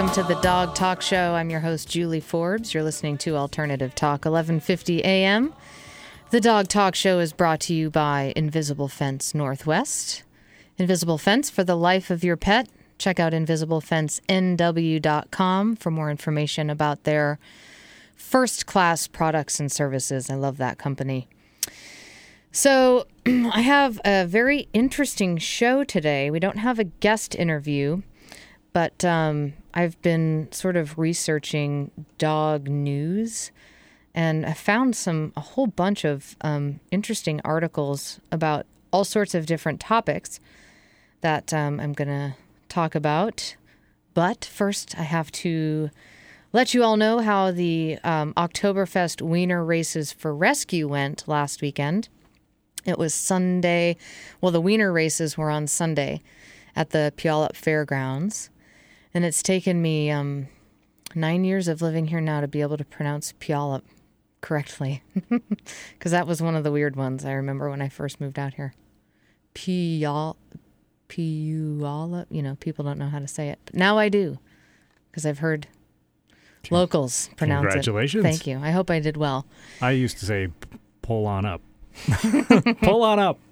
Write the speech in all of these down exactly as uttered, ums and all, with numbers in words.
welcome to the Dog Talk Show. I'm your host, Julie Forbes. You're listening to Alternative Talk, eleven fifty a.m. The Dog Talk Show is brought to you by Invisible Fence Northwest. Invisible Fence for the life of your pet. Check out invisible fence n w dot com for more information about their first-class products and services. I love that company. So I have a very interesting show today. We don't have a guest interview, but um, I've been sort of researching dog news, and I found some a whole bunch of um, interesting articles about all sorts of different topics that um, I'm going to talk about. But first, I have to let you all know how the um, Oktoberfest Wiener races for rescue went last weekend. It was Sunday. Well, the Wiener races were on Sunday at the Puyallup Fairgrounds. And it's taken me um, nine years of living here now to be able to pronounce Puyallup correctly. Because that was one of the weird ones I remember when I first moved out here. Puyallup. Puyallup. You know, people don't know how to say it. But now I do. Because I've heard locals pronounce Congratulations. it. Congratulations. Thank you. I hope I did well. I used to say, pull on up. Pull on up.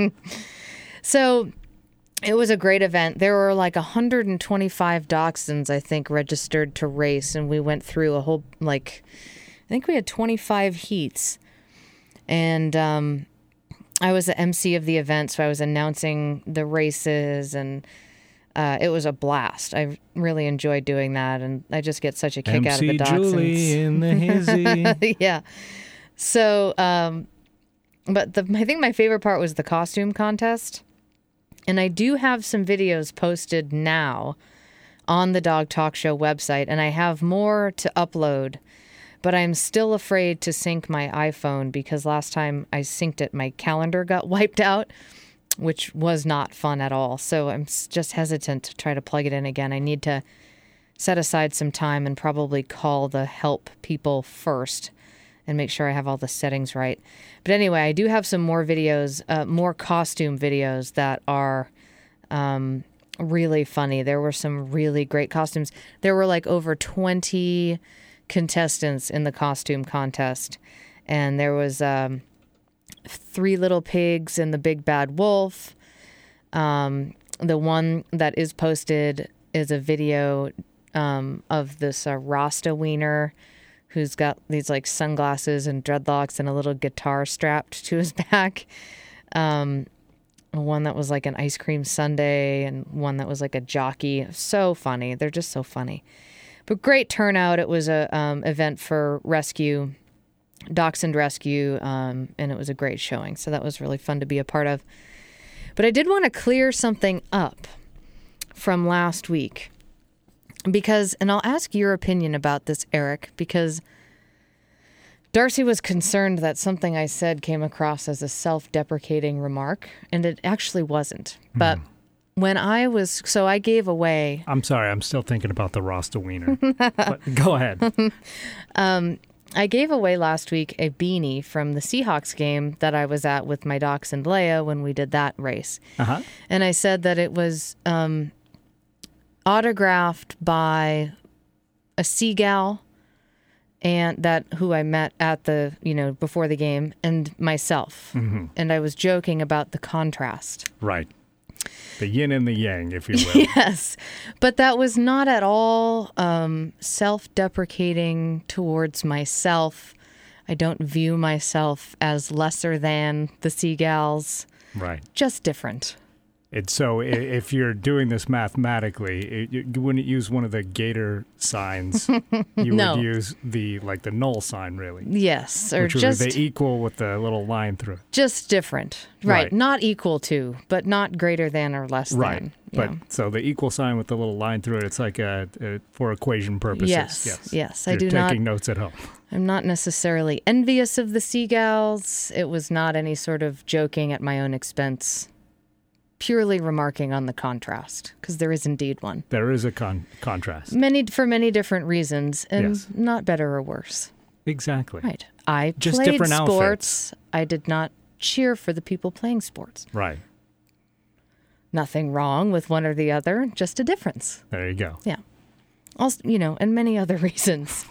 So it was a great event. There were like one hundred twenty-five dachshunds, I think, registered to race. And we went through a whole, like, I think we had twenty-five heats. And um, I was the M C of the event, so I was announcing the races, and uh, it was a blast. I really enjoyed doing that, and I just get such a kick M C out of the dachshunds. Julie in the hizzy. Yeah. So, um, but the, I think my favorite part was the costume contest. And I do have some videos posted now on the Dog Talk Show website, and I have more to upload. But I'm still afraid to sync my iPhone because last time I synced it, my calendar got wiped out, which was not fun at all. So I'm just hesitant to try to plug it in again. I need to set aside some time and probably call the help people first and make sure I have all the settings right. But anyway, I do have some more videos, uh, more costume videos that are um, really funny. There were some really great costumes. There were like over twenty contestants in the costume contest. And there was um, Three Little Pigs and the Big Bad Wolf. Um, the one that is posted is a video um, of this uh, Rasta Wiener who's got these like sunglasses and dreadlocks and a little guitar strapped to his back. Um, one that was like an ice cream sundae and one that was like a jockey. So funny. They're just so funny. But great turnout. It was a um, event for rescue, dachshund rescue, um, and it was a great showing. So that was really fun to be a part of. But I did want to clear something up from last week. Because, and I'll ask your opinion about this, Eric, because Darcy was concerned that something I said came across as a self-deprecating remark, and it actually wasn't. But mm. when I was, so I gave away... I'm sorry, I'm still thinking about the Rasta Wiener. But go ahead. um, I gave away last week a beanie from the Seahawks game that I was at with my dachshund Leia when we did that race. Uh-huh. And I said that it was... Um, autographed by a seagull and that who I met at the, you know, before the game and myself. Mm-hmm. And I was joking about the contrast. Right. The yin and the yang, if you will. Yes. But that was not at all um, self-deprecating towards myself. I don't view myself as lesser than the seagulls. Right. Just different. It's so if you're doing this mathematically, it, you wouldn't use one of the gator signs. You no. would use the like the null sign, really. Yes, or which just would be equal with the little line through it. Just different, right. right? Not equal to, but not greater than or less right. than. But know. So the equal sign with the little line through it, it's like a, a for equation purposes. Yes, yes. yes. You're I do taking not. Taking notes at home. I'm not necessarily envious of the seagulls. It was not any sort of joking at my own expense. Purely remarking on the contrast, because there is indeed one. There is a con- contrast. Many for many different reasons, and yes. not better or worse. Exactly. Right. I Just played different sports. Outfits. I did not cheer for the people playing sports. Right. Nothing wrong with one or the other, just a difference. There you go. Yeah. Also, you know, and many other reasons.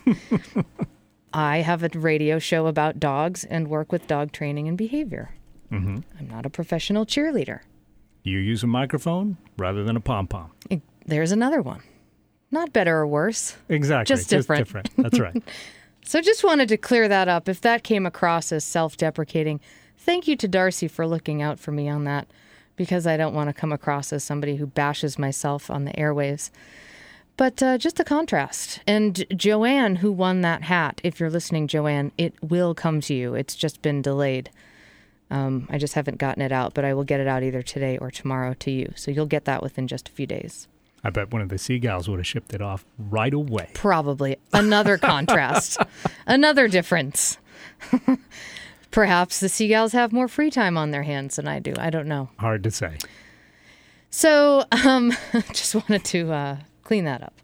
I have a radio show about dogs and work with dog training and behavior. Mm-hmm. I'm not a professional cheerleader. You use a microphone rather than a pom-pom. It, there's another one. Not better or worse. Exactly. Just different. Just different. That's right. So just wanted to clear that up. If that came across as self-deprecating, thank you to Darcy for looking out for me on that, because I don't want to come across as somebody who bashes myself on the airwaves. But uh, just a contrast. And Joanne, who won that hat, if you're listening, Joanne, it will come to you. It's just been delayed. Um, I just haven't gotten it out, but I will get it out either today or tomorrow to you. So you'll get that within just a few days. I bet one of the seagulls would have shipped it off right away. Probably. Another contrast. Another difference. Perhaps the seagulls have more free time on their hands than I do. I don't know. Hard to say. So um, just wanted to uh, clean that up.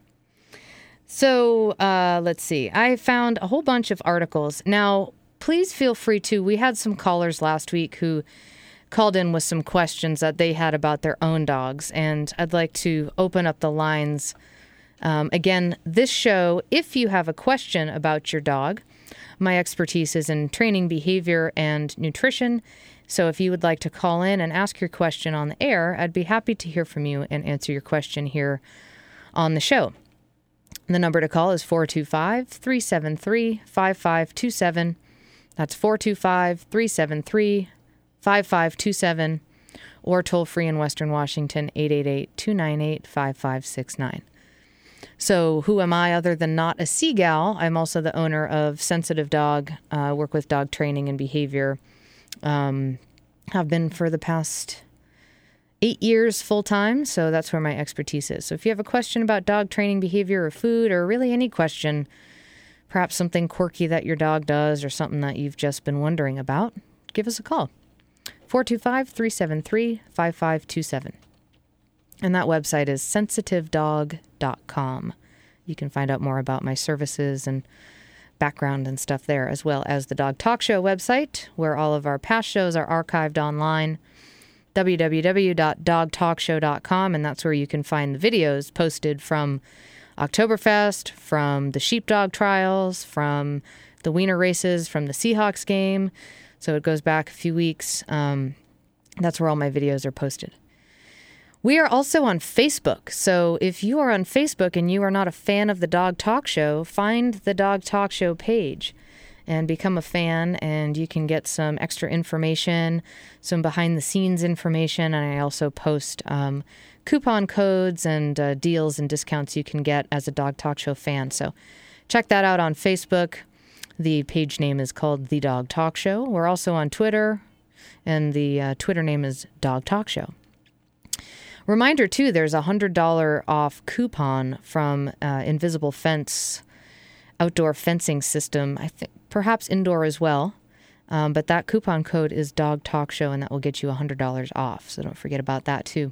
So uh, let's see. I found a whole bunch of articles. Now, please feel free to. We had some callers last week who called in with some questions that they had about their own dogs, and I'd like to open up the lines. Um, again, this show, if you have a question about your dog, my expertise is in training, behavior, and nutrition. So if you would like to call in and ask your question on the air, I'd be happy to hear from you and answer your question here on the show. The number to call is four two five, three seven three, five five two seven. That's four two five, three seven three, five five two seven, or toll free in Western Washington, eight eight eight, two nine eight, five five six nine. So who am I other than not a seagal? I'm also the owner of Sensitive Dog, uh, work with dog training and behavior. Um, have been for the past eight years full-time, so that's where my expertise is. So if you have a question about dog training, behavior, or food, or really any question, perhaps something quirky that your dog does or something that you've just been wondering about, give us a call. four two five, three seven three, five five two seven. And that website is sensitive dog dot com. You can find out more about my services and background and stuff there, as well as the Dog Talk Show website, where all of our past shows are archived online, w w w dot dog talk show dot com, and that's where you can find the videos posted from Oktoberfest, from the sheepdog trials, from the Wiener races, from the Seahawks game. So it goes back a few weeks. Um, that's where all my videos are posted. We are also on Facebook. So if you are on Facebook and you are not a fan of the Dog Talk Show, find the Dog Talk Show page and become a fan, and you can get some extra information, some behind-the-scenes information, and I also post um, coupon codes and uh, deals and discounts you can get as a Dog Talk Show fan. So check that out on Facebook. The page name is called The Dog Talk Show. We're also on Twitter, and the uh, Twitter name is Dog Talk Show. Reminder, too, there's a one hundred dollars off coupon from uh, Invisible Fence outdoor fencing system, I think perhaps indoor as well. Um, but that coupon code is Dog Talk Show, and that will get you one hundred dollars off. So don't forget about that, too.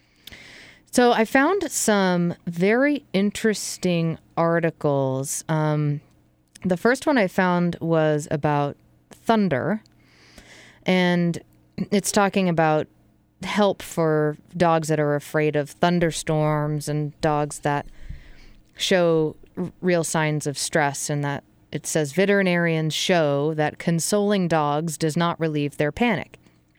So I found some very interesting articles. Um, the first one I found was about thunder, and it's talking about help for dogs that are afraid of thunderstorms and dogs that show r- real signs of stress, and that it says veterinarians show that consoling dogs does not relieve their panic.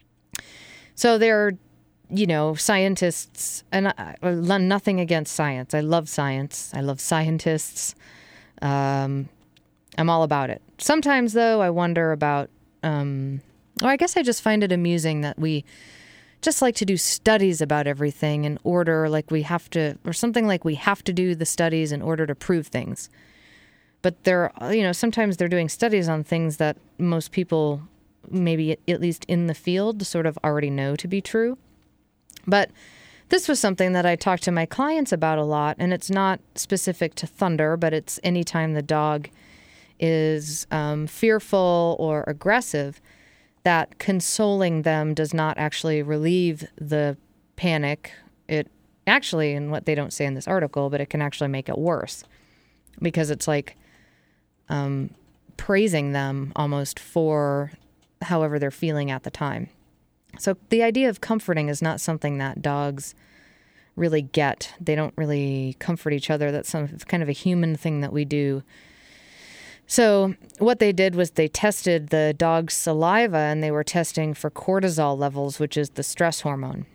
So there are, you know, scientists, and I, I, nothing against science. I love science. I love scientists. Um, I'm all about it. Sometimes, though, I wonder about, um, or I guess I just find it amusing that we just like to do studies about everything in order, like we have to, or something like we have to do the studies in order to prove things. But they're, you know, sometimes they're doing studies on things that most people, maybe at least in the field, sort of already know to be true. But this was something that I talk to my clients about a lot, and it's not specific to thunder, but it's anytime the dog is um, fearful or aggressive, that consoling them does not actually relieve the panic. It actually, and what they don't say in this article, but it can actually make it worse, because it's like um, praising them almost for however they're feeling at the time. So the idea of comforting is not something that dogs really get. They don't really comfort each other. That's some it's kind of a human thing that we do. So what they did was they tested the dog's saliva, and they were testing for cortisol levels, which is the stress hormone.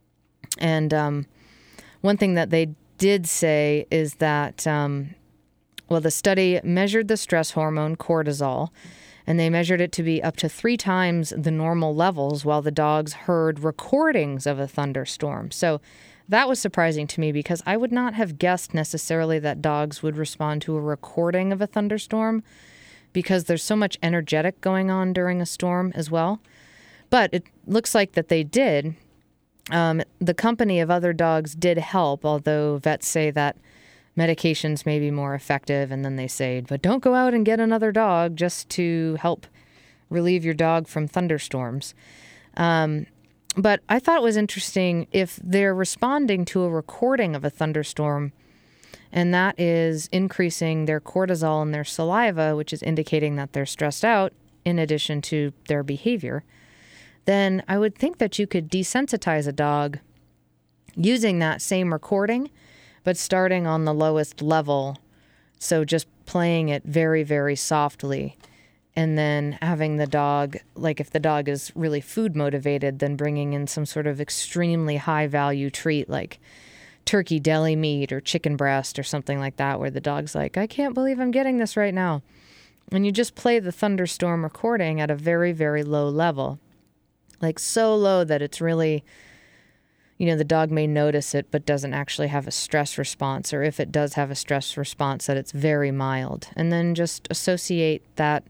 And um, one thing that they did say is that, um, well, the study measured the stress hormone cortisol, and they measured it to be up to three times the normal levels while the dogs heard recordings of a thunderstorm. So that was surprising to me because I would not have guessed necessarily that dogs would respond to a recording of a thunderstorm because there's so much energetic going on during a storm as well. But it looks like that they did. Um, the company of other dogs did help, although vets say that medications may be more effective, and then they say, but don't go out and get another dog just to help relieve your dog from thunderstorms. Um, but I thought it was interesting if they're responding to a recording of a thunderstorm, and that is increasing their cortisol in their saliva, which is indicating that they're stressed out in addition to their behavior, then I would think that you could desensitize a dog using that same recording, but starting on the lowest level. So just playing it very, very softly, and then having the dog, like if the dog is really food motivated, then bringing in some sort of extremely high value treat like turkey deli meat or chicken breast or something like that, where the dog's like, I can't believe I'm getting this right now. And you just play the thunderstorm recording at a very, very low level, like so low that it's really, you know, the dog may notice it but doesn't actually have a stress response, or if it does have a stress response, that it's very mild. And then just associate that,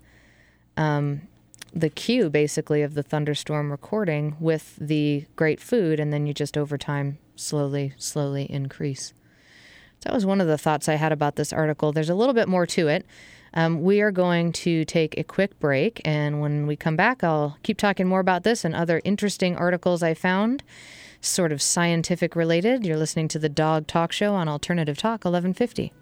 um, the cue basically of the thunderstorm recording with the great food, and then you just over time slowly, slowly increase. That was one of the thoughts I had about this article. There's a little bit more to it. Um, we are going to take a quick break, and when we come back, I'll keep talking more about this and other interesting articles I found, sort of scientific related. You're listening to the Dog Talk Show on Alternative Talk eleven fifty.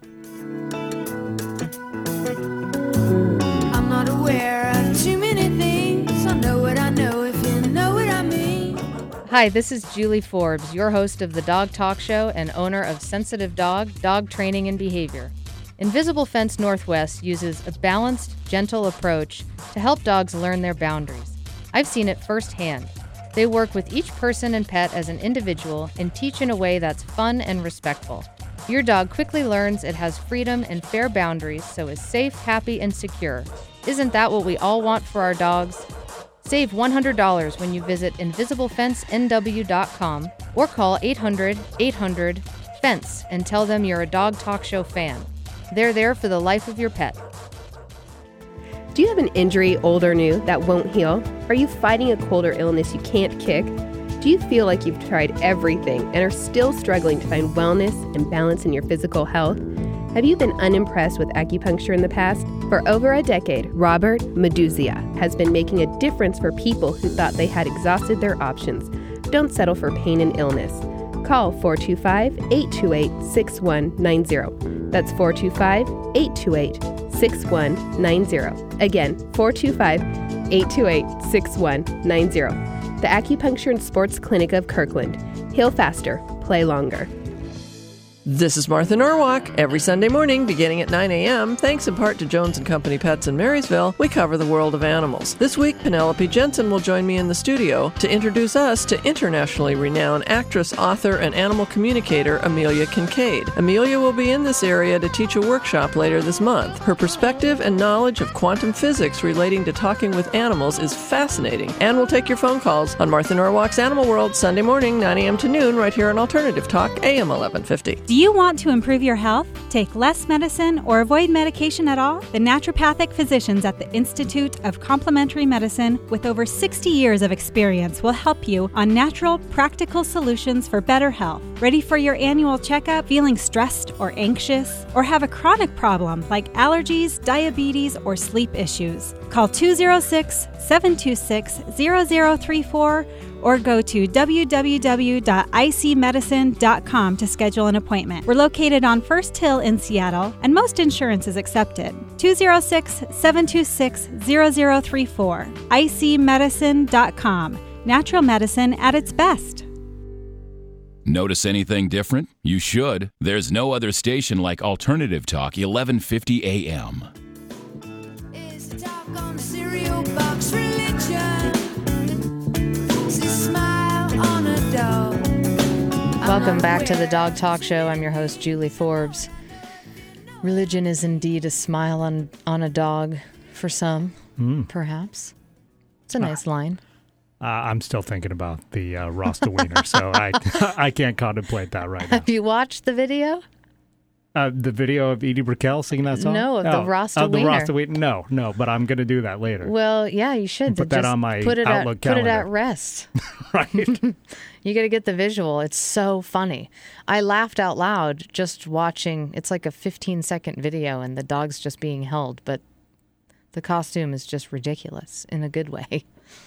I'm not aware of too many things. I know what I know if you know what I mean. Hi, this is Julie Forbes, your host of the Dog Talk Show and owner of Sensitive Dog, Dog Training and Behavior. Invisible Fence Northwest uses a balanced, gentle approach to help dogs learn their boundaries. I've seen it firsthand. They work with each person and pet as an individual and teach in a way that's fun and respectful. Your dog quickly learns it has freedom and fair boundaries, so is safe, happy, and secure. Isn't that what we all want for our dogs? Save one hundred dollars when you visit invisible fence n w dot com or call eight hundred, eight hundred, FENCE and tell them you're a Dog Talk Show fan. They're there for the life of your pet. Do you have an injury, old or new, that won't heal? Are you fighting a cold or illness you can't kick? Do you feel like you've tried everything and are still struggling to find wellness and balance in your physical health? Have you been unimpressed with acupuncture in the past? For over a decade, Robert Meduzia has been making a difference for people who thought they had exhausted their options. Don't settle for pain and illness. Call four two five, eight two eight, six one nine zero. That's four two five, eight two eight, six one nine zero. Again, four two five, eight two eight, six one nine zero. The Acupuncture and Sports Clinic of Kirkland. Heal faster, play longer. This is Martha Norwalk. Every Sunday morning, beginning at nine a.m., thanks in part to Jones and Company Pets in Marysville, we cover the world of animals. This week, Penelope Jensen will join me in the studio to introduce us to internationally renowned actress, author, and animal communicator Amelia Kincaid. Amelia will be in this area to teach a workshop later this month. Her perspective and knowledge of quantum physics relating to talking with animals is fascinating, and we'll take your phone calls on Martha Norwalk's Animal World Sunday morning, nine a.m. to noon, right here on Alternative Talk, A M eleven fifty. Do you want to improve your health, take less medicine, or avoid medication at all? The naturopathic physicians at the Institute of Complementary Medicine, with over sixty years of experience, will help you on natural, practical solutions for better health. Ready for your annual checkup, feeling stressed or anxious, or have a chronic problem like allergies, diabetes, or sleep issues? Call two oh six, seven two six, zero zero three four or go to w w w dot i c medicine dot com to schedule an appointment. We're located on First Hill in Seattle, and most insurance is accepted. two oh six, seven two six, zero zero three four. i c medicine dot com. Natural medicine at its best. Notice anything different? You should. There's no other station like Alternative Talk, eleven fifty A M. Is the talk on the cereal box religion? Is a smile on a dog? Welcome back to the Dog Talk Show. I'm your host, Julie Forbes. Religion is indeed a smile on, on a dog for some, Mm. perhaps. It's a nice line. Uh, I'm still thinking about the uh, Rasta Wiener, so I I can't contemplate that right now. Have you watched the video? Uh, the video of Edie Brickell singing that song? No, of the oh, Rasta oh, the Wiener. Rasta Wiener. No, no, but I'm going to do that later. Well, yeah, you should. Put to that just on my put it Outlook at, Put it at calendar. rest. Right? You got to get the visual. It's so funny. I laughed out loud just watching. It's like a fifteen second video and the dog's just being held, but the costume is just ridiculous in a good way.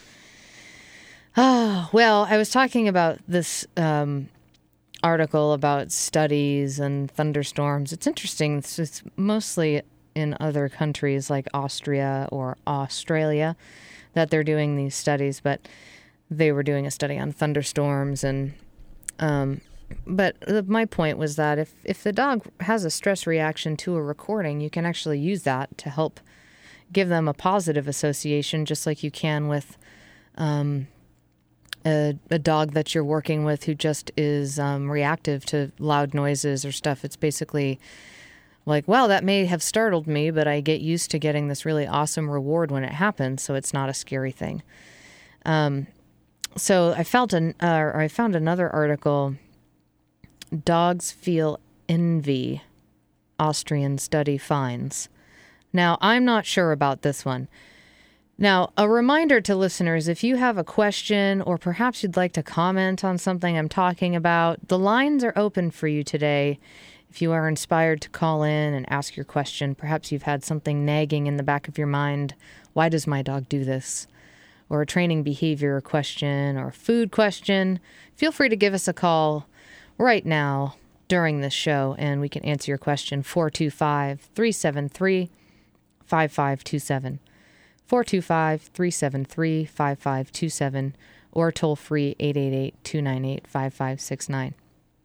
Oh, well, I was talking about this um, article about studies and thunderstorms. It's interesting. It's, it's mostly in other countries like Austria or Australia that they're doing these studies, but they were doing a study on thunderstorms. And um, but the, my point was that if, if the dog has a stress reaction to a recording, you can actually use that to help give them a positive association, just like you can with um, a, a dog that you're working with who just is um, reactive to loud noises or stuff. It's basically like, well, that may have startled me, but I get used to getting this really awesome reward when it happens, so it's not a scary thing. Um, so I felt an, uh, or I found another article. Dogs feel envy. Austrian study finds. Now, I'm not sure about this one. Now, a reminder to listeners, if you have a question or perhaps you'd like to comment on something I'm talking about, the lines are open for you today. If you are inspired to call in and ask your question, perhaps you've had something nagging in the back of your mind. Why does my dog do this? Or a training behavior question or a food question. Feel free to give us a call right now during this show and we can answer your question. four two five, three seven three, five five two seven. four two five, three seven three, five five two seven or toll free eight eight eight, two nine eight, five five six nine.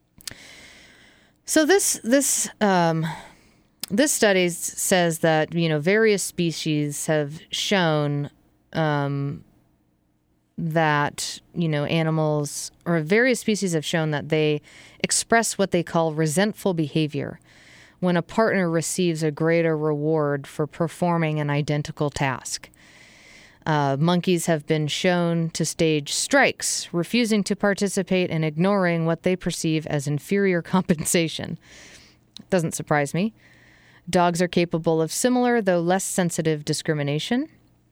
So this this um, this study says that, you know, various species have shown um, that, you know, animals or various species have shown that they express what they call resentful behavior when a partner receives a greater reward for performing an identical task. Uh, monkeys have been shown to stage strikes, refusing to participate and ignoring what they perceive as inferior compensation. Doesn't surprise me. Dogs are capable of similar, though less sensitive, discrimination.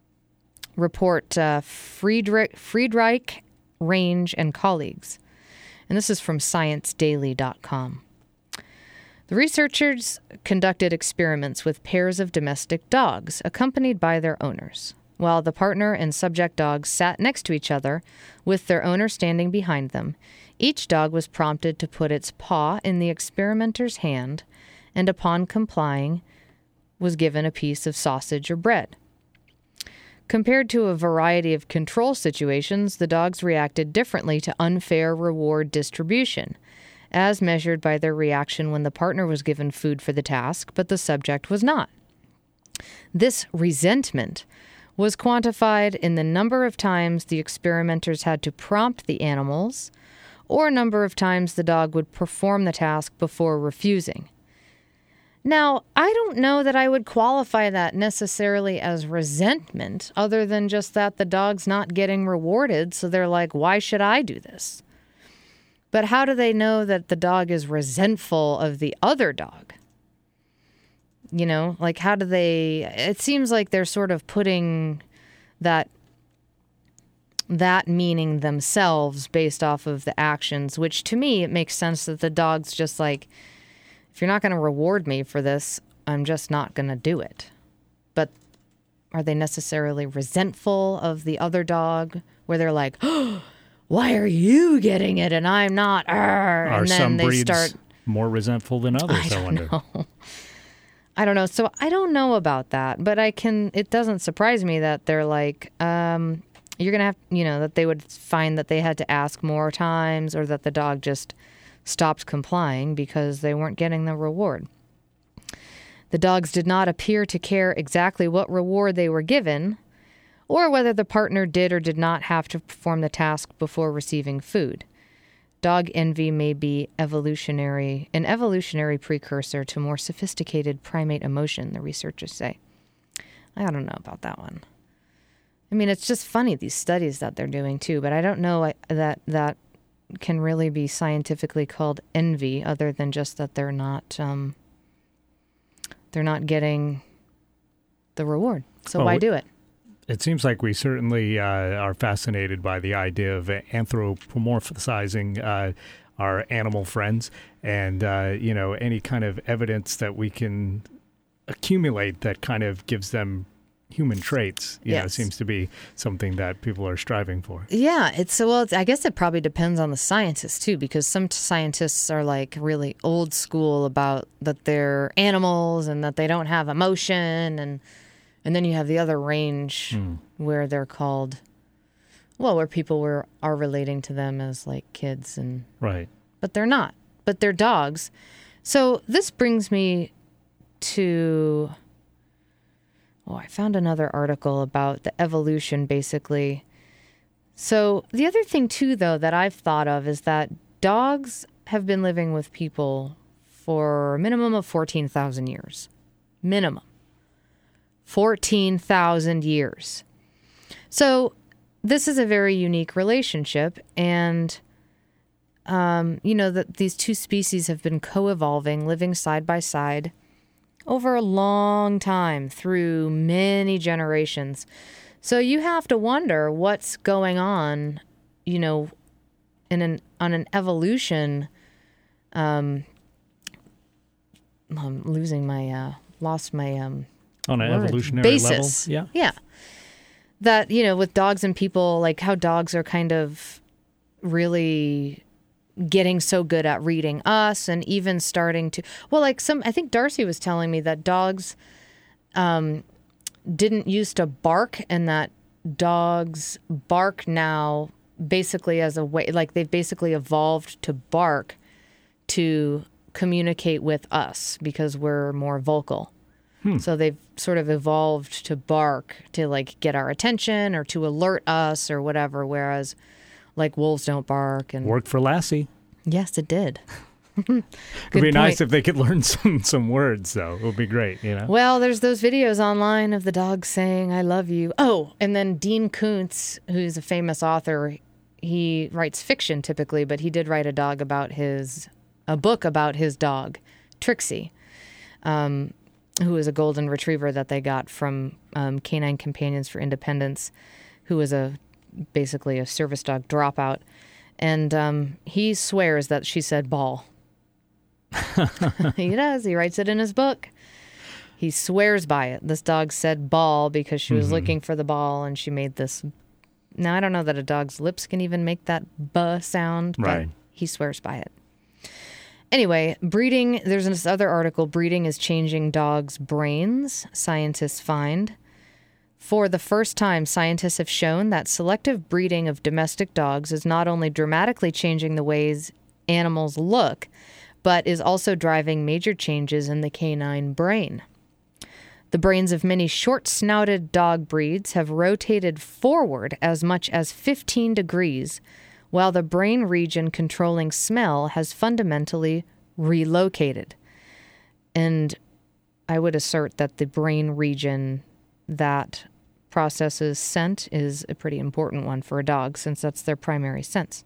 Report uh, Friedrich, Friedreich, Range, and colleagues. And this is from science daily dot com. The researchers conducted experiments with pairs of domestic dogs, accompanied by their owners. While the partner and subject dogs sat next to each other, with their owner standing behind them, each dog was prompted to put its paw in the experimenter's hand, and upon complying, was given a piece of sausage or bread. Compared to a variety of control situations, the dogs reacted differently to unfair reward distribution, as measured by their reaction when the partner was given food for the task, but the subject was not. This resentment was quantified in the number of times the experimenters had to prompt the animals, or number of times the dog would perform the task before refusing. Now, I don't know that I would qualify that necessarily as resentment, other than just that the dog's not getting rewarded, so they're like, why should I do this? But how do they know that the dog is resentful of the other dog? You know, like how do they, it seems like they're sort of putting that, that meaning themselves based off of the actions, which to me, it makes sense that the dog's just like, if you're not going to reward me for this, I'm just not going to do it. But are they necessarily resentful of the other dog where they're like, oh, why are you getting it and I'm not? Arr. Are And then some they breeds start more resentful than others, I I, don't wonder? know. I don't know. So I don't know about that, but I can, it doesn't surprise me that they're like, um, you're going to have, you know, that they would find that they had to ask more times or that the dog just stopped complying because they weren't getting the reward. The dogs did not appear to care exactly what reward they were given or whether the partner did or did not have to perform the task before receiving food. Dog envy may be evolutionary, an evolutionary precursor to more sophisticated primate emotion, the researchers say. I don't know about that one. I mean, it's just funny, these studies that they're doing too, but I don't know that that can really be scientifically called envy other than just that they're not um, they're not getting the reward. So Well, why we- do it? It seems like we certainly uh, are fascinated by the idea of anthropomorphizing uh, our animal friends, and uh, you know, any kind of evidence that we can accumulate that kind of gives them human traits, you know, Yes. seems to be something that people are striving for. Yeah, it's well. It's, I guess it probably depends on the scientist too, because some scientists are like really old school about that they're animals and that they don't have emotion, and and then you have the other range Mm. where they're called, well, where people were are relating to them as like kids, and Right. but they're not. But they're dogs. So this brings me to. Oh, I found another article about the evolution, basically. So the other thing, too, though, that I've thought of is that dogs have been living with people for a minimum of fourteen thousand years. Minimum. fourteen thousand years. So this is a very unique relationship. And, um, you know, that these two species have been co-evolving, living side by side over a long time through many generations. So you have to wonder what's going on, you know, in an on an evolution. Um, I'm losing my uh, lost my um, On an word. evolutionary basis. level. Yeah, that, you know, with dogs and people, like how dogs are kind of really getting so good at reading us, and even starting to, well, like some, I think Darcy was telling me that dogs um, didn't used to bark, and that dogs bark now basically as a way, like they've basically evolved to bark to communicate with us because we're more vocal. So they've sort of evolved to bark to like get our attention or to alert us or whatever, whereas like wolves don't bark. And Worked for Lassie. yes, it did. It'd be nice if they could learn some, some words, though. It would be great, you know? Well, there's those videos online of the dog saying, I love you. Oh, and then Dean Koontz, who's a famous author, he writes fiction typically, but he did write a dog about his, a book about his dog, Trixie, um, who is a golden retriever that they got from um, Canine Companions for Independence, who was a basically a service dog dropout. And um, he swears that she said ball. He does. He writes it in his book. He swears by it. This dog said ball because she was Mm-hmm. looking for the ball, and she made this. Now, I don't know that a dog's lips can even make that buh sound, but Right. he swears by it. Anyway, breeding, there's this other article, breeding is changing dogs' brains, scientists find. For the first time, scientists have shown that selective breeding of domestic dogs is not only dramatically changing the ways animals look, but is also driving major changes in the canine brain. The brains of many short-snouted dog breeds have rotated forward as much as fifteen degrees, while the brain region controlling smell has fundamentally relocated. And I would assert that the brain region that processes scent is a pretty important one for a dog, since that's their primary sense.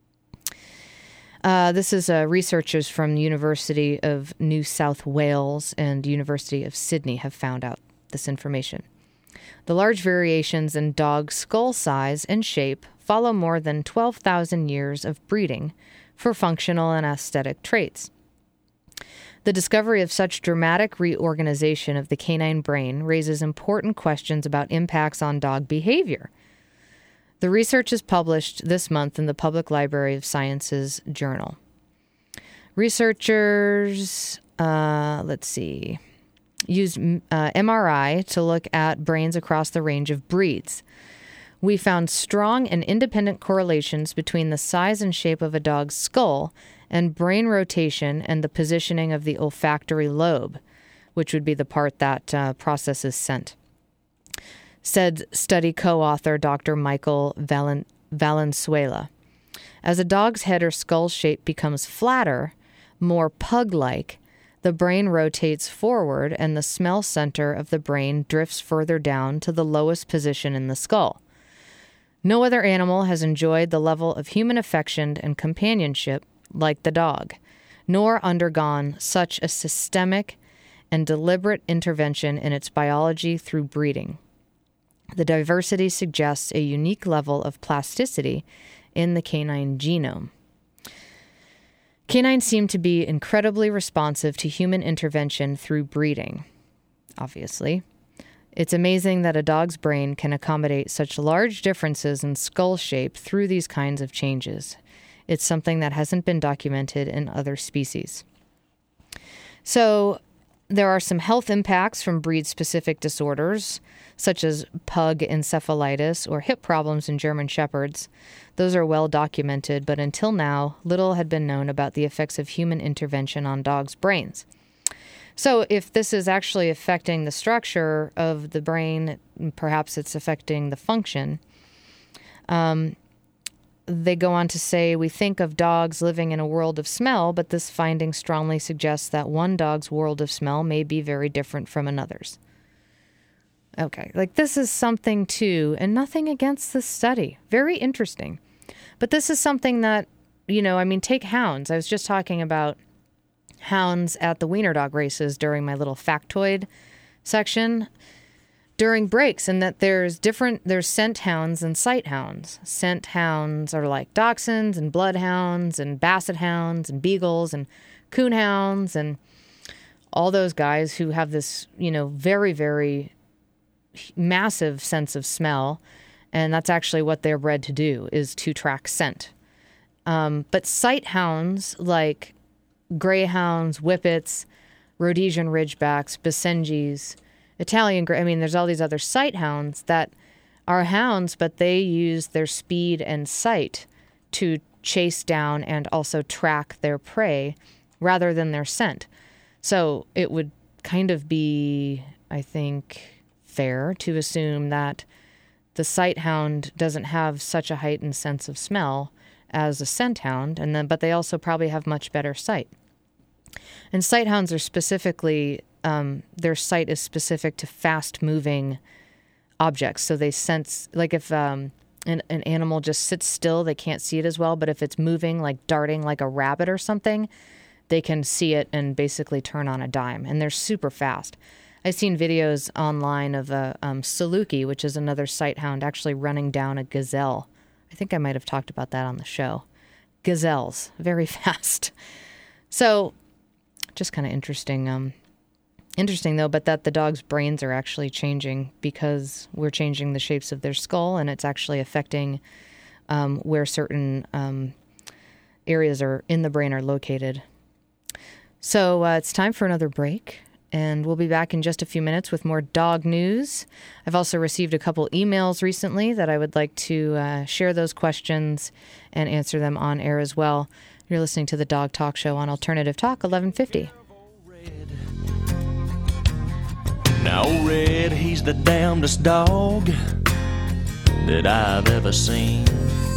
Uh, this is uh, researchers from the University of New South Wales and University of Sydney have found out this information. The large variations in dog skull size and shape follow more than twelve thousand years of breeding for functional and aesthetic traits. The discovery of such dramatic reorganization of the canine brain raises important questions about impacts on dog behavior. The research is published this month in the Public Library of Sciences Journal. Researchers, uh, let's see, used uh, M R I to look at brains across the range of breeds. We found strong and independent correlations between the size and shape of a dog's skull and brain rotation and the positioning of the olfactory lobe, which would be the part that uh, processes scent, said study co-author Doctor Michael Valen- Valenzuela. As a dog's head or skull shape becomes flatter, more pug-like, the brain rotates forward and the smell center of the brain drifts further down to the lowest position in the skull. No other animal has enjoyed the level of human affection and companionship like the dog, nor undergone such a systemic and deliberate intervention in its biology through breeding. The diversity suggests a unique level of plasticity in the canine genome. Canines seem to be incredibly responsive to human intervention through breeding, obviously. It's amazing that a dog's brain can accommodate such large differences in skull shape through these kinds of changes. It's something that hasn't been documented in other species. So there are some health impacts from breed-specific disorders, such as pug encephalitis or hip problems in German Shepherds. Those are well documented, but until now, little had been known about the effects of human intervention on dogs' brains. So if this is actually affecting the structure of the brain, perhaps it's affecting the function. Um, they go on to say, we think of dogs living in a world of smell, but this finding strongly suggests that one dog's world of smell may be very different from another's. Okay, like this is something too, and nothing against this study. Very interesting. But this is something that, you know, I mean, take hounds. I was just talking about hounds at the wiener dog races during my little factoid section during breaks, and that there's different, there's scent hounds and sight hounds. Scent hounds are like dachshunds and bloodhounds and basset hounds and beagles and coon hounds and all those guys who have this, you know, very, very massive sense of smell. And that's actually what they're bred to do, is to track scent. Um, but sight hounds like greyhounds, whippets, Rhodesian Ridgebacks, Basenjis, Italian Grey, I mean, there's all these other sight hounds that are hounds, but they use their speed and sight to chase down and also track their prey rather than their scent. So it would kind of be, I think, fair to assume that the sight hound doesn't have such a heightened sense of smell as a scent hound, and then but they also probably have much better sight. And sight hounds are specifically, um, their sight is specific to fast-moving objects. So they sense, like if um, an, an animal just sits still, they can't see it as well. But if it's moving, like darting like a rabbit or something, they can see it and basically turn on a dime. And they're super fast. I've seen videos online of a um, Saluki, which is another sight hound, actually running down a gazelle. I think I might have talked about that on the show. Gazelles, very fast. So just kind of interesting. Um, interesting, though, but that the dog's brains are actually changing because we're changing the shapes of their skull, and it's actually affecting um, where certain um, areas are in the brain are located. So uh, it's time for another break. And we'll be back in just a few minutes with more dog news. I've also received a couple emails recently that I would like to uh, share those questions and answer them on air as well. You're listening to the Dog Talk Show on Alternative Talk, eleven fifty. Now Red, he's the damnedest dog that I've ever seen.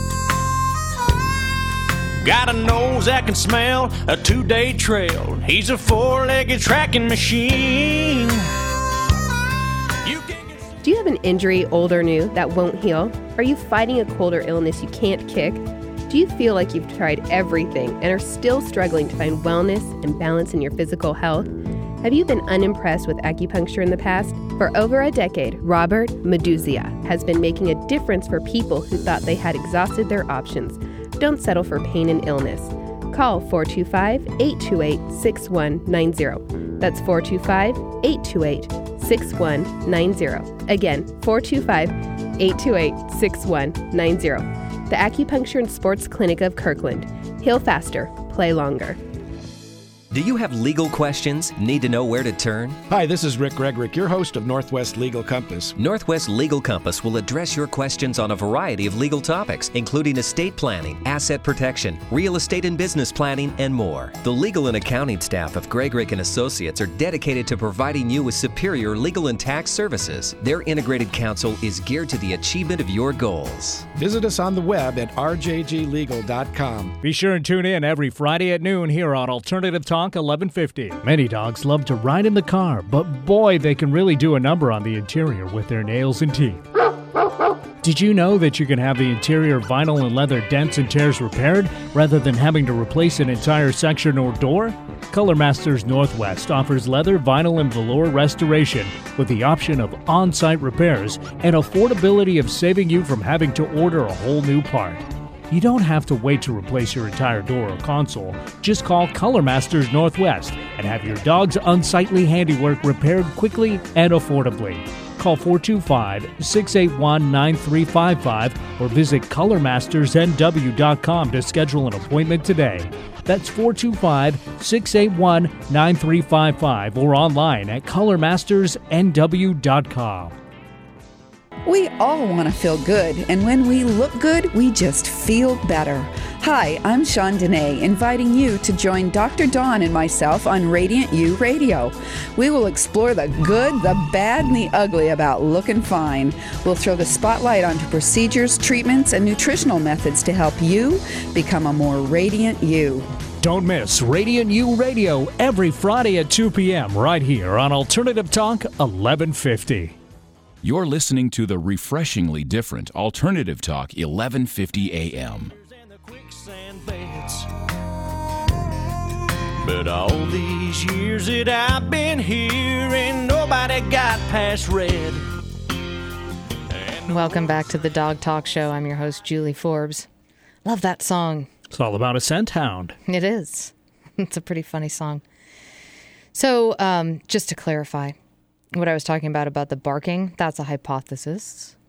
Got a nose that can smell a two-day trail. He's a four-legged tracking machine. You can get... Do you have an injury, old or new, that won't heal? Are you fighting a cold or illness you can't kick? Do you feel like you've tried everything and are still struggling to find wellness and balance in your physical health? Have you been unimpressed with acupuncture in the past? For over a decade, Robert Meduzia has been making a difference for people who thought they had exhausted their options. Don't settle for pain and illness. Call four two five, eight two eight, six one nine zero. That's four two five, eight two eight, six one nine zero. Again, four two five, eight two eight, six one nine zero. The Acupuncture and Sports Clinic of Kirkland. Heal faster, play longer. Do you have legal questions? Need to know where to turn? Hi, this is Rick Gregorick, your host of Northwest Legal Compass. Northwest Legal Compass will address your questions on a variety of legal topics, including estate planning, asset protection, real estate and business planning, and more. The legal and accounting staff of Gregorick and Associates are dedicated to providing you with superior legal and tax services. Their integrated counsel is geared to the achievement of your goals. Visit us on the web at r j g legal dot com. Be sure and tune in every Friday at noon here on Alternative Talk eleven fifty. Many dogs love to ride in the car, but boy, they can really do a number on the interior with their nails and teeth. Did you know that you can have the interior vinyl and leather dents and tears repaired rather than having to replace an entire section or door? Color Masters Northwest offers leather, vinyl, and velour restoration with the option of on-site repairs and affordability of saving you from having to order a whole new part. You don't have to wait to replace your entire door or console. Just call Color Masters Northwest and have your dog's unsightly handiwork repaired quickly and affordably. Call four two five, six eight one, nine three five five or visit color masters n w dot com to schedule an appointment today. That's four two five, six eight one, nine three five five or online at color masters n w dot com. We all want to feel good, and when we look good, we just feel better. Hi, I'm Shawn Dene, inviting you to join Doctor Dawn and myself on Radiant You Radio. We will explore the good, the bad, and the ugly about looking fine. We'll throw the spotlight onto procedures, treatments, and nutritional methods to help you become a more radiant you. Don't miss Radiant You Radio every Friday at two p.m. right here on Alternative Talk eleven fifty. You're listening to the refreshingly different Alternative Talk eleven fifty A M. But all these years that I've been here, ain't nobody got past red. Welcome back to the Dog Talk Show. I'm your host, Julie Forbes. Love that song. It's all about a scent hound. It is. It's a pretty funny song. So, um, just to clarify, what I was talking about, about the barking, that's a hypothesis.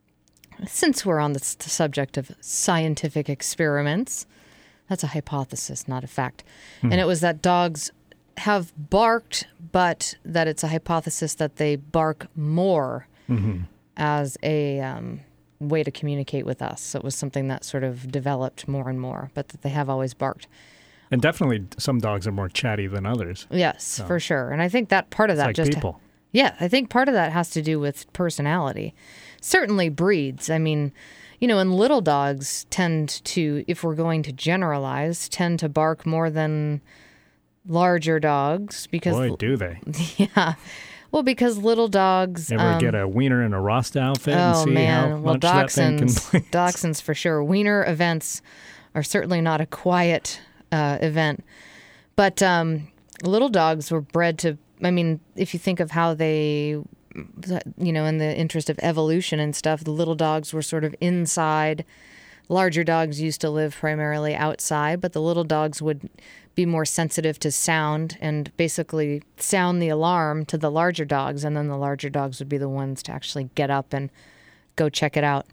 Since we're on the, the subject of scientific experiments, that's a hypothesis, not a fact. Hmm. And it was that dogs have barked, but that it's a hypothesis that they bark more mm-hmm. as a um, way to communicate with us. So it was something that sort of developed more and more, but that they have always barked. And definitely some dogs are more chatty than others. Yes, so. for sure. And I think that part of it's that like just... people. Ha- Yeah, I think part of that has to do with personality. Certainly breeds. I mean, you know, and little dogs tend to, if we're going to generalize, tend to bark more than larger dogs because... Boy, do they. Yeah. Well, because little dogs... Ever um, get a wiener in a Rasta outfit oh, and see man. how well, much that thing can play? Dachshunds for sure. Wiener events are certainly not a quiet uh, event. But um, little dogs were bred to... I mean, if you think of how they, you know, in the interest of evolution and stuff, the little dogs were sort of inside. Larger dogs used to live primarily outside, but the little dogs would be more sensitive to sound and basically sound the alarm to the larger dogs, and then the larger dogs would be the ones to actually get up and go check it out.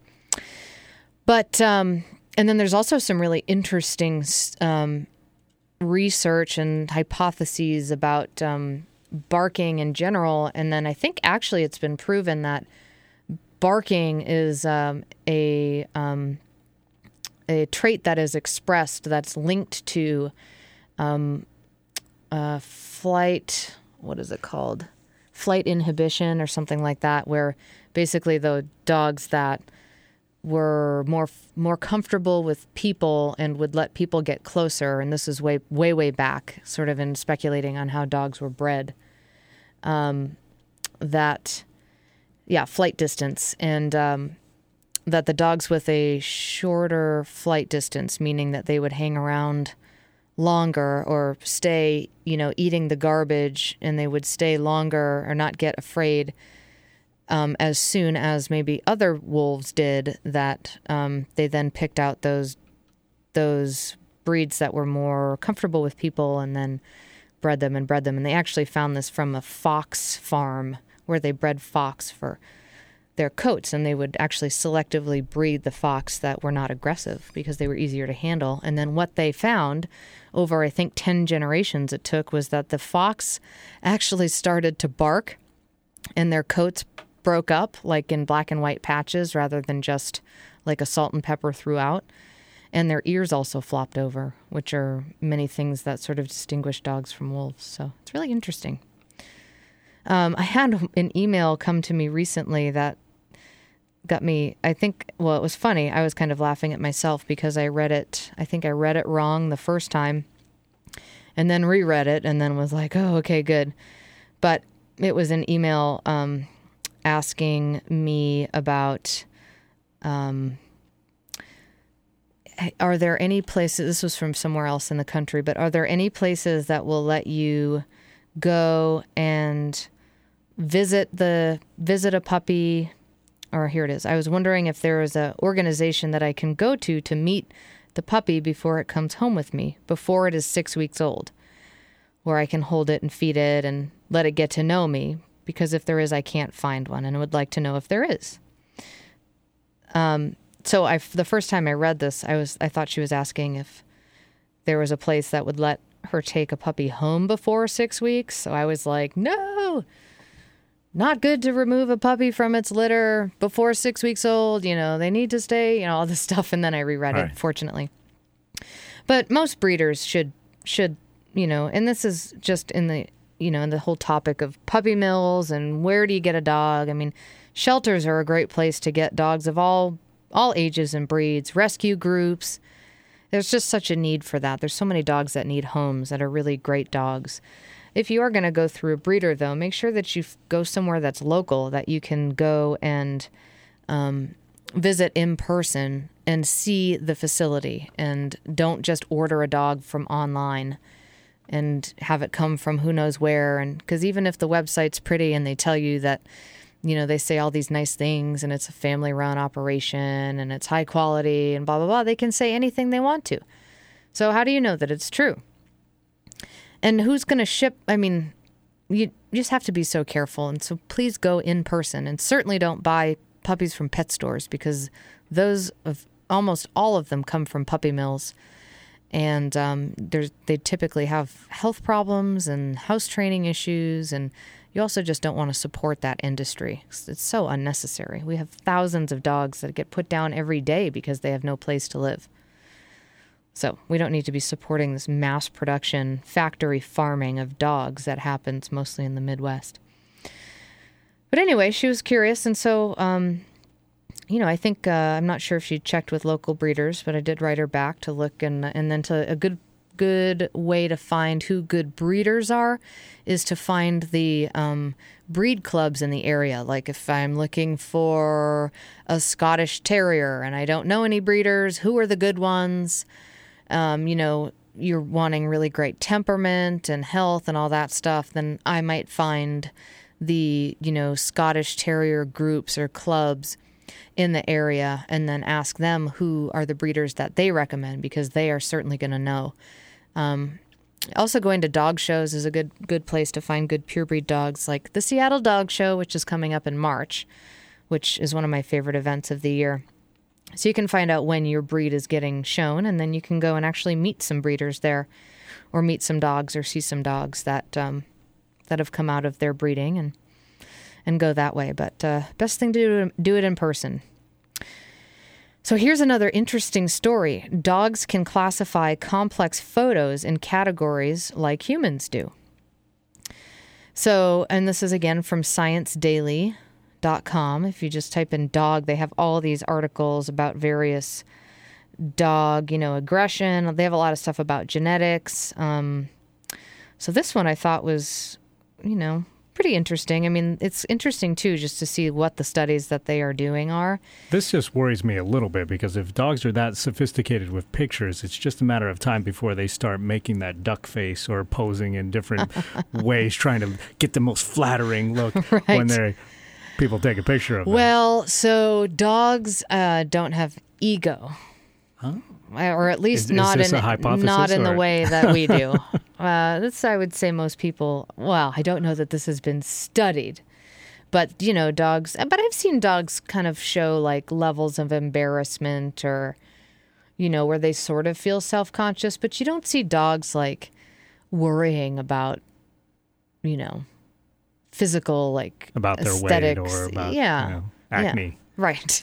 But, um, and then there's also some really interesting um, research and hypotheses about um barking in general, and then I think actually it's been proven that barking is um, a um, a trait that is expressed that's linked to um, uh, flight. What is it called? Flight inhibition or something like that, where basically the dogs that were more more comfortable with people and would let people get closer, and this is way way way back, sort of in speculating on how dogs were bred. Um, that, yeah, flight distance, and um, that the dogs with a shorter flight distance, meaning that they would hang around longer or stay, you know, eating the garbage, and they would stay longer or not get afraid. Um, as soon as maybe other wolves did, that um, they then picked out those those breeds that were more comfortable with people and then bred them and bred them. And they actually found this from a fox farm where they bred fox for their coats, and they would actually selectively breed the fox that were not aggressive because they were easier to handle. And then what they found over, I think, ten generations it took was that the fox actually started to bark and their coats broke up like in black and white patches rather than just like a salt and pepper throughout. And their ears also flopped over, which are many things that sort of distinguish dogs from wolves. So it's really interesting. Um, I had an email come to me recently that got me, I think, well, it was funny. I was kind of laughing at myself because I read it, I think I read it wrong the first time and then reread it and then was like, oh, okay, good. But it was an email um, asking me about, um, are there any places, this was from somewhere else in the country, but are there any places that will let you go and visit the, visit a puppy? Or here it is. I was wondering if there is an organization that I can go to to meet the puppy before it comes home with me, before it is six weeks old, where I can hold it and feed it and let it get to know me. Because if there is, I can't find one, and I would like to know if there is. Um, so I, the first time I read this, I was I thought she was asking if there was a place that would let her take a puppy home before six weeks. So I was like, no. Not good to remove a puppy from its litter before six weeks old. You know, they need to stay, you know, all this stuff. And then I reread all it, right. fortunately. But most breeders should, should, you know, and this is just in the, you know, in the whole topic of puppy mills and where do you get a dog? I mean, shelters are a great place to get dogs of all, all ages and breeds, rescue groups. There's just such a need for that. There's so many dogs that need homes that are really great dogs. If you are going to go through a breeder, though, make sure that you f- go somewhere that's local, that you can go and um, visit in person and see the facility. And don't just order a dog from online and have it come from who knows where. And because even if the website's pretty and they tell you that, you know, they say all these nice things and it's a family-run operation and it's high quality and blah, blah, blah, they can say anything they want to. So how do you know that it's true? And who's going to ship? I mean, you just have to be so careful. And so please go in person and certainly don't buy puppies from pet stores because those, of almost all of them come from puppy mills. And um, there's, they typically have health problems and house training issues. And you also just don't want to support that industry. It's so unnecessary. We have thousands of dogs that get put down every day because they have no place to live. So we don't need to be supporting this mass production factory farming of dogs that happens mostly in the Midwest. But anyway, she was curious. And so, um, you know, I think, uh, I'm not sure if she checked with local breeders, but I did write her back to look. And, and then to a good, good way to find who good breeders are is to find the um, breed clubs in the area. Like if I'm looking for a Scottish Terrier and I don't know any breeders, who are the good ones? Um, you know, you're wanting really great temperament and health and all that stuff, then I might find the, you know, Scottish Terrier groups or clubs in the area and then ask them who are the breeders that they recommend because they are certainly going to know. Um, also going to dog shows is a good, good place to find good purebred dogs, like the Seattle Dog Show, which is coming up in March, which is one of my favorite events of the year. So you can find out when your breed is getting shown, and then you can go and actually meet some breeders there or meet some dogs or see some dogs that um, that have come out of their breeding and and go that way. But uh, best thing to do, do it in person. So here's another interesting story. Dogs can classify complex photos in categories like humans do. So, and this is again from Science Daily dot com. If you just type in dog, they have all these articles about various dog, you know, aggression. They have a lot of stuff about genetics. Um, so this one I thought was, you know, pretty interesting. I mean, it's interesting too, just to see what the studies that they are doing are. This just worries me a little bit because if dogs are that sophisticated with pictures, it's just a matter of time before they start making that duck face or posing in different ways, trying to get the most flattering look Right. when they're people take a picture of them. Well, so dogs uh, don't have ego. Huh? Or at least Is- is not this in a hypothesis, not in the or- way that we do. uh, this, I would say, most people. Well, I don't know that this has been studied, But, you know, dogs, but I've seen dogs kind of show like levels of embarrassment or, you know, where they sort of feel self-conscious, but you don't see dogs like worrying about, you know, physical, like about their aesthetics. weight or about yeah. you know, acne. Yeah. Right.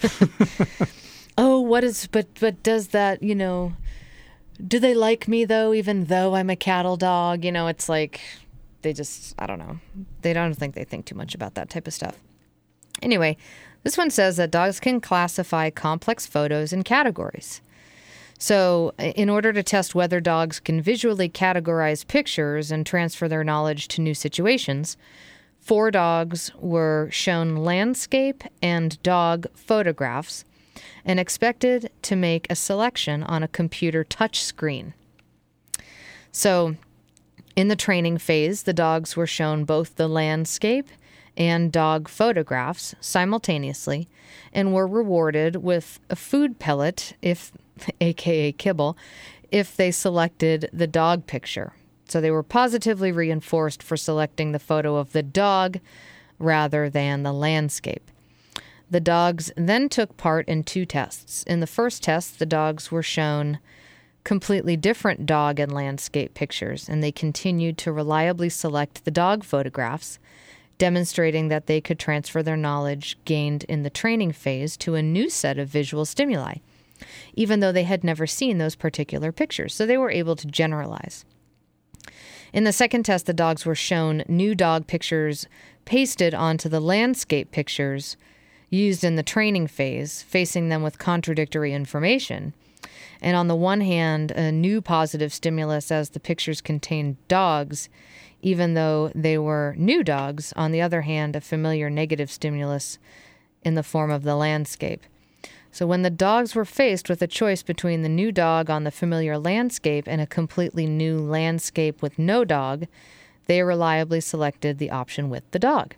Oh, what is, but, but does that, you know, do they like me though, even though I'm a cattle dog? You know, it's like, they just, I don't know. They don't think they think too much about that type of stuff. Anyway, this one says that dogs can classify complex photos in categories. So in order to test whether dogs can visually categorize pictures and transfer their knowledge to new situations, four dogs were shown landscape and dog photographs and expected to make a selection on a computer touch screen. So in the training phase, the dogs were shown both the landscape and dog photographs simultaneously and were rewarded with a food pellet, if aka kibble, if they selected the dog picture. So they were positively reinforced for selecting the photo of the dog rather than the landscape. The dogs then took part in two tests. In the first test, the dogs were shown completely different dog and landscape pictures, and they continued to reliably select the dog photographs, demonstrating that they could transfer their knowledge gained in the training phase to a new set of visual stimuli, even though they had never seen those particular pictures. So they were able to generalize. In the second test, the dogs were shown new dog pictures pasted onto the landscape pictures used in the training phase, facing them with contradictory information. And on the one hand, a new positive stimulus as the pictures contained dogs, even though they were new dogs. On the other hand, a familiar negative stimulus in the form of the landscape. So when the dogs were faced with a choice between the new dog on the familiar landscape and a completely new landscape with no dog, they reliably selected the option with the dog.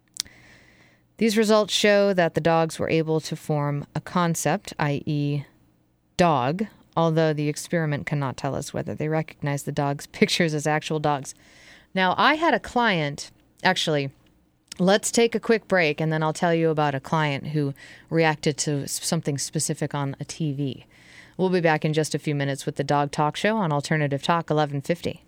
These results show that the dogs were able to form a concept, that is dog, although the experiment cannot tell us whether they recognize the dog's pictures as actual dogs. Now, I had a client, actually, let's take a quick break, and then I'll tell you about a client who reacted to something specific on a T V. We'll be back in just a few minutes with the Dog Talk Show on Alternative Talk eleven fifty.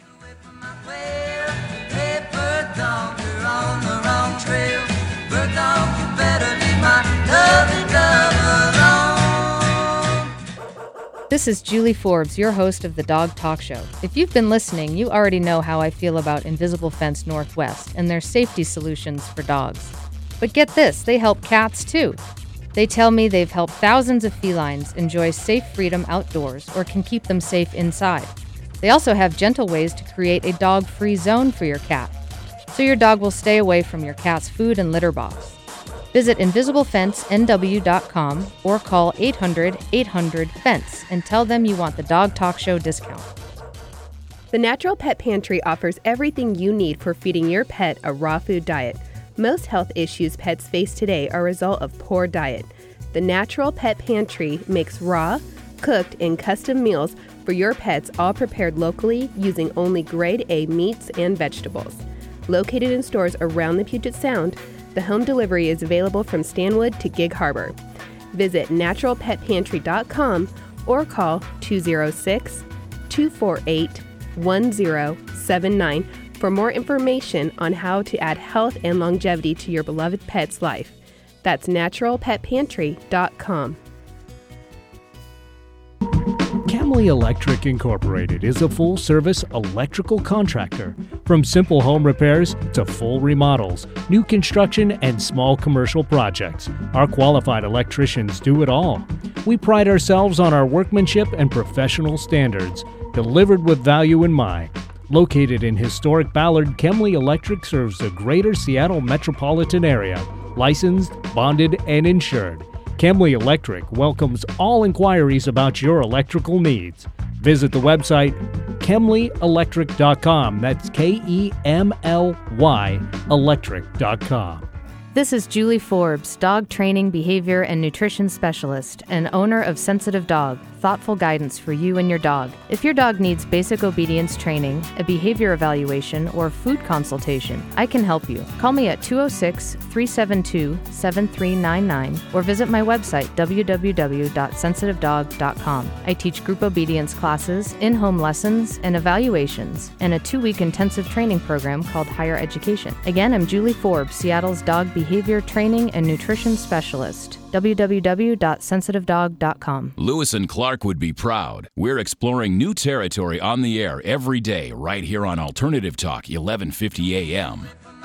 This is Julie Forbes, your host of the Dog Talk Show. If you've been listening, you already know how I feel about Invisible Fence Northwest and their safety solutions for dogs. But get this, they help cats too. They tell me they've helped thousands of felines enjoy safe freedom outdoors or can keep them safe inside. They also have gentle ways to create a dog-free zone for your cat, so your dog will stay away from your cat's food and litter box. Visit invisible fence n w dot com or call eight hundred eight hundred fence and tell them you want the Dog Talk Show discount. The Natural Pet Pantry offers everything you need for feeding your pet a raw food diet. Most health issues pets face today are a result of poor diet. The Natural Pet Pantry makes raw, cooked, and custom meals for your pets, all prepared locally using only grade A meats and vegetables. Located in stores around the Puget Sound, the home delivery is available from Stanwood to Gig Harbor. Visit natural pet pantry dot com or call two oh six, two four eight, one oh seven nine for more information on how to add health and longevity to your beloved pet's life. That's natural pet pantry dot com. Camley Electric Incorporated is a full-service electrical contractor. From simple home repairs to full remodels, new construction, and small commercial projects, our qualified electricians do it all. We pride ourselves on our workmanship and professional standards, delivered with value in mind. Located in historic Ballard, Camley Electric serves the greater Seattle metropolitan area, licensed, bonded, and insured. Camley Electric welcomes all inquiries about your electrical needs. Visit the website Kemley Electric dot com. That's K E M L Y electric dot com. This is Julie Forbes, dog training, behavior, and nutrition specialist and owner of Sensitive Dog, thoughtful guidance for you and your dog. If your dog needs basic obedience training, a behavior evaluation, or food consultation, I can help you. Call me at two oh six, three seven two, seven three nine nine or visit my website, w w w dot sensitive dog dot com. I teach group obedience classes, in-home lessons, and evaluations, and a two-week intensive training program called Higher Education. Again, I'm Julie Forbes, Seattle's dog behavior training and nutrition specialist. w w w dot sensitive dog dot com. Lewis and Clark would be proud. We're exploring new territory on the air every day right here on Alternative Talk, eleven fifty A M.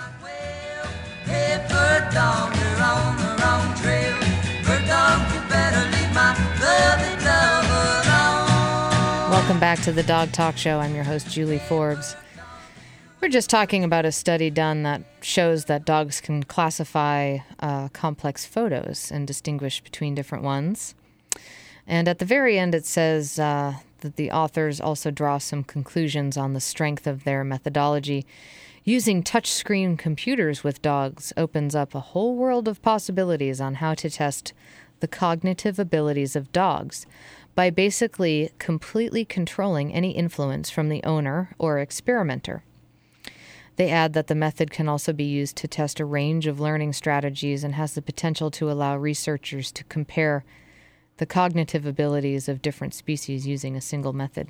Hey, bird dog, you're on the wrong trail. Bird dog, you better leave my lovely love alone. Welcome back to the Dog Talk Show. I'm your host, Julie Forbes. We're just talking about a study done that shows that dogs can classify uh, complex photos and distinguish between different ones. And at the very end, it says uh, that the authors also draw some conclusions on the strength of their methodology. Using touchscreen computers with dogs opens up a whole world of possibilities on how to test the cognitive abilities of dogs by basically completely controlling any influence from the owner or experimenter. They add that the method can also be used to test a range of learning strategies and has the potential to allow researchers to compare the cognitive abilities of different species using a single method.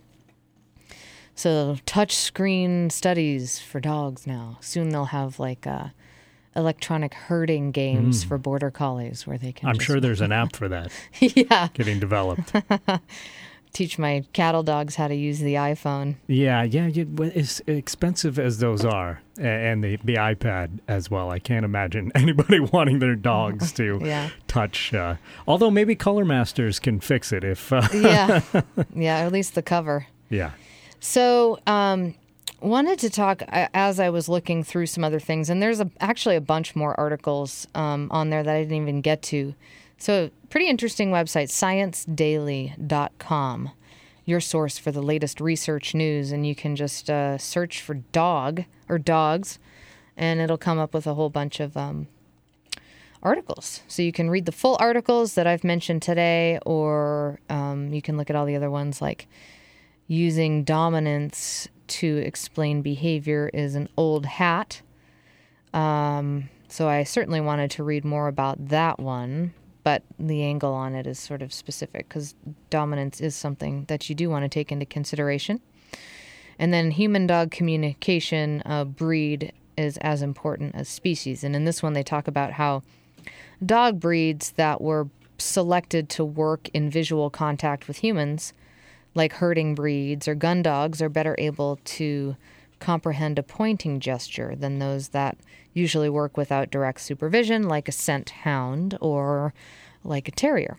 So touchscreen studies for dogs now. Soon they'll have like uh, electronic herding games Mm. for border collies where they can I'm just sure there's an app for that yeah. getting developed. Teach my cattle dogs how to use the iPhone. Yeah, yeah. You, as expensive as those are, a- and the, the iPad as well, I can't imagine anybody wanting their dogs to Yeah. touch. Uh, although maybe Color Masters can fix it if. Uh, Yeah. Yeah, at least the cover. yeah. So, um, wanted to talk uh, as I was looking through some other things, and there's a, actually a bunch more articles um, on there that I didn't even get to. So, pretty interesting website, science daily dot com, your source for the latest research news, and you can just uh, search for dog or dogs, and it'll come up with a whole bunch of um, articles. So you can read the full articles that I've mentioned today, or um, you can look at all the other ones like using dominance to explain behavior is an old hat. Um, so I certainly wanted to read more about that one, but the angle on it is sort of specific because dominance is something that you do want to take into consideration. And then human-dog communication, uh, breed is as important as species. And in this one, they talk about how dog breeds that were selected to work in visual contact with humans, like herding breeds or gun dogs, are better able to comprehend a pointing gesture than those that usually work without direct supervision, like a scent hound or like a terrier.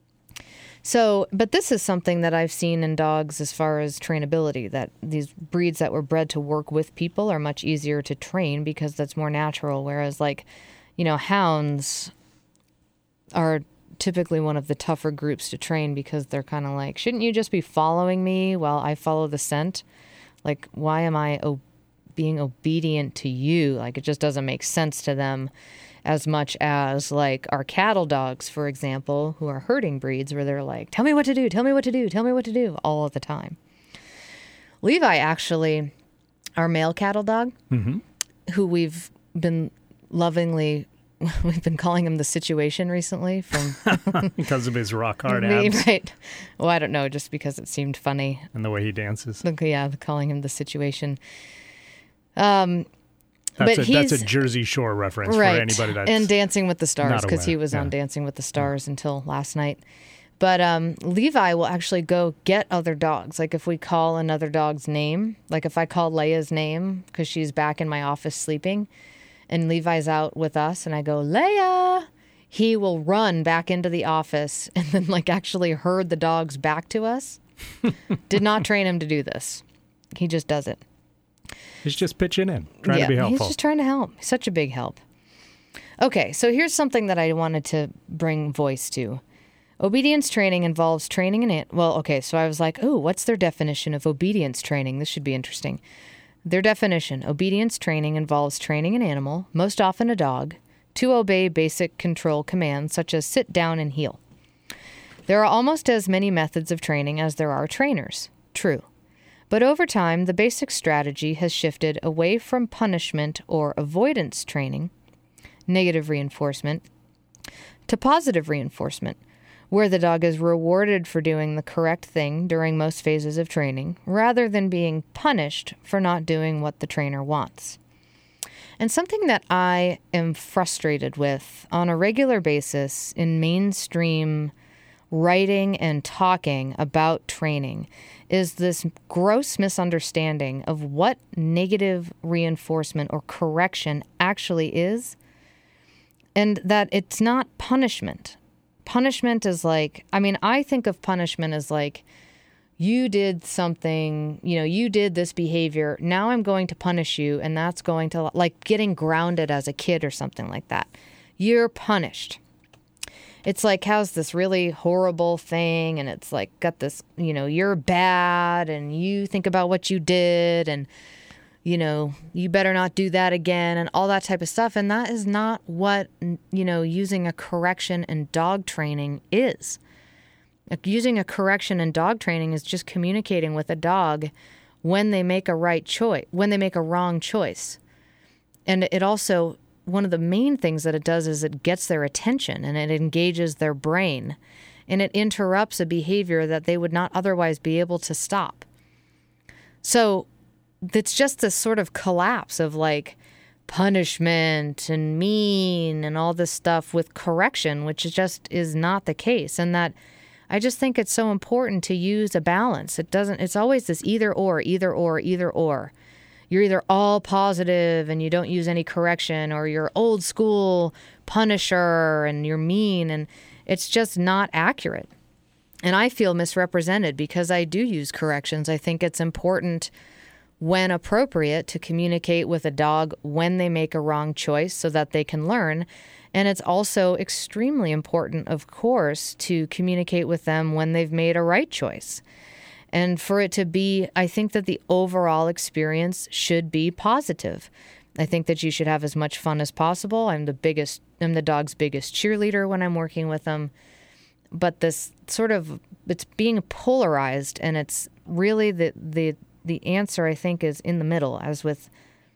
So, but this is something that I've seen in dogs as far as trainability, that these breeds that were bred to work with people are much easier to train because that's more natural, whereas like, you know, hounds are typically one of the tougher groups to train because they're kind of like, shouldn't you just be following me while I follow the scent? Like, why am I o- being obedient to you? Like, it just doesn't make sense to them as much as like our cattle dogs, for example, who are herding breeds where they're like, tell me what to do, tell me what to do, tell me what to do all of the time. Levi, actually, our male cattle dog, Mm-hmm. who we've been lovingly we've been calling him the Situation recently from because of his rock hard Me, abs right. Well, I don't know, just because it seemed funny. and the way he dances. Look, yeah, calling him the Situation. Um, That's, but a, that's he's a Jersey Shore reference right. for anybody that's and Dancing with the Stars, not because he aware. was Yeah. on Dancing with the Stars until last night. But um, Levi will actually go get other dogs. Like if we call another dog's name, like if I call Leia's name because she's back in my office sleeping, and Levi's out with us, and I go, Leia, he will run back into the office and then like actually herd the dogs back to us. Did not train him to do this. He just does it. He's just pitching in, trying yeah, to be helpful. He's just trying to help. Such a big help. Okay, so here's something that I wanted to bring voice to. Obedience training involves training an an- well, okay, so I was like, oh, what's their definition of obedience training? This should be interesting. Their definition, obedience training involves training an animal, most often a dog, to obey basic control commands such as sit down and heel. There are almost as many methods of training as there are trainers. True. But over time, the basic strategy has shifted away from punishment or avoidance training, negative reinforcement, to positive reinforcement, where the dog is rewarded for doing the correct thing during most phases of training, rather than being punished for not doing what the trainer wants. And something that I am frustrated with on a regular basis in mainstream writing and talking about training is this gross misunderstanding of what negative reinforcement or correction actually is, and that it's not punishment. Punishment is like, I mean, I think of punishment as like, you did something, you know, you did this behavior, now I'm going to punish you, and that's going to, like getting grounded as a kid or something like that. You're punished. It's like, how's this really horrible thing, and it's like got this, you know, you're bad, and you think about what you did, and, you know, you better not do that again, and all that type of stuff. And that is not what, you know, using a correction and dog training is. Like, using a correction and dog training is just communicating with a dog when they make a right choice, when they make a wrong choice. And it also, one of the main things that it does is it gets their attention and it engages their brain, and it interrupts a behavior that they would not otherwise be able to stop. So it's just this sort of collapse of like punishment and mean and all this stuff with correction, which just is not the case. And that I just think it's so important to use a balance. It doesn't, it's always this either or, either or, either or. You're either all positive and you don't use any correction, or you're old school punisher and you're mean, and it's just not accurate. And I feel misrepresented because I do use corrections. I think it's important, when appropriate, to communicate with a dog when they make a wrong choice so that they can learn. And it's also extremely important, of course, to communicate with them when they've made a right choice. And for it to be, I think that the overall experience should be positive. I think that you should have as much fun as possible. I'm the biggest, I'm the dog's biggest cheerleader when I'm working with them. But this sort of, it's being polarized, and it's really the, the, the answer, I think, is in the middle, as with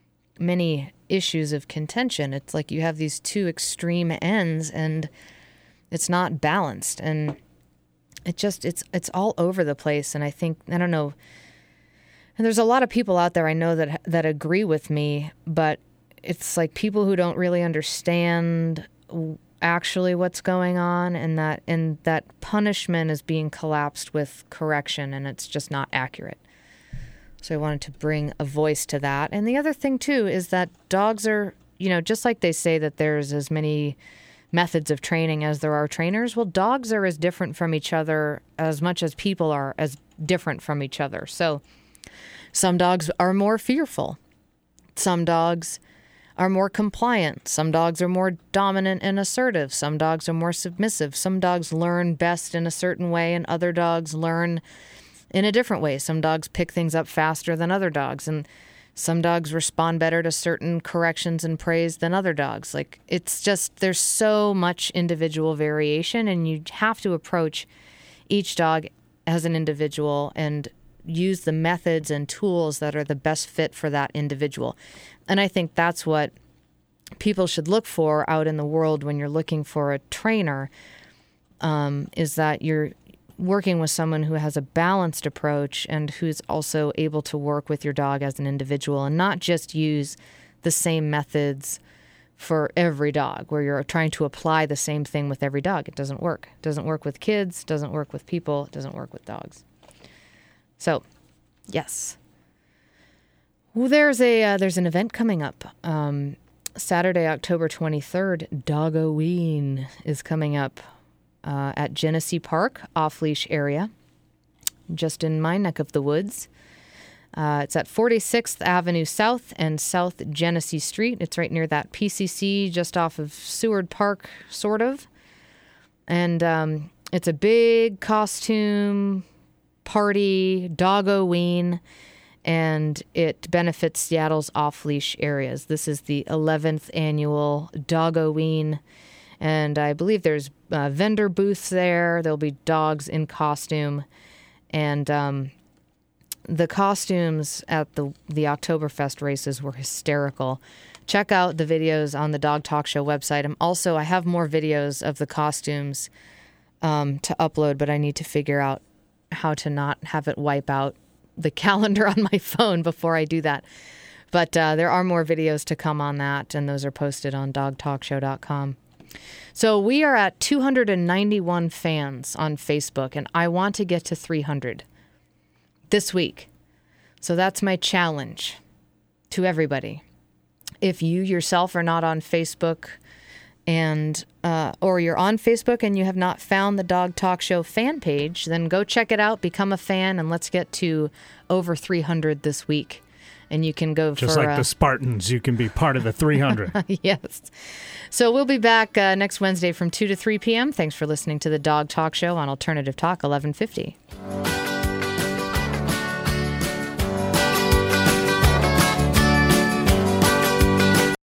many issues of contention. It's like you have these two extreme ends, and it's not balanced. And it just, it's it's all over the place. And I think, I don't know, and there's a lot of people out there I know that that agree with me, but it's like people who don't really understand actually what's going on, and that and that punishment is being collapsed with correction, and it's just not accurate. So I wanted to bring a voice to that. And the other thing, too, is that dogs are, you know, just like they say that there's as many methods of training as there are trainers, well, dogs are as different from each other as much as people are as different from each other. So some dogs are more fearful. Some dogs are more compliant. Some dogs are more dominant and assertive. Some dogs are more submissive. Some dogs learn best in a certain way, and other dogs learn in a different way. Some dogs pick things up faster than other dogs, and some dogs respond better to certain corrections and praise than other dogs. Like, it's just, there's so much individual variation, and you have to approach each dog as an individual and use the methods and tools that are the best fit for that individual. And I think that's what people should look for out in the world when you're looking for a trainer, um, is that you're working with someone who has a balanced approach and who's also able to work with your dog as an individual, and not just use the same methods for every dog, where you're trying to apply the same thing with every dog. It doesn't work. It doesn't work with kids, doesn't work with people, it doesn't work with dogs. So, yes. Well, there's a uh, there's an event coming up. Um, Saturday, October twenty-third, Dogoween is coming up uh, at Genesee Park, off-leash area, just in my neck of the woods. Uh, it's at forty-sixth Avenue South and South Genesee Street. It's right near that P C C, just off of Seward Park, sort of. And um, it's a big costume party, Dogoween, and it benefits Seattle's off-leash areas. This is the eleventh annual Dogoween, And I believe there's uh, vendor booths there. There'll be dogs in costume. And um, the costumes at the, the Oktoberfest races were hysterical. Check out the videos on the Dog Talk Show website. I'm also, I have more videos of the costumes um, to upload, but I need to figure out how to not have it wipe out the calendar on my phone before I do that. But uh, there are more videos to come on that, and those are posted on dog talk show dot com. So we are at two hundred ninety-one fans on Facebook, and I want to get to three hundred this week. So that's my challenge to everybody. If you yourself are not on Facebook, and uh, or you're on Facebook and you have not found the Dog Talk Show fan page, then go check it out, become a fan, and let's get to over three hundred this week. And you can go Just for... like uh, the Spartans, you can be part of the three hundred. Yes. So we'll be back uh, next Wednesday from two to three p.m. Thanks for listening to the Dog Talk Show on Alternative Talk eleven fifty.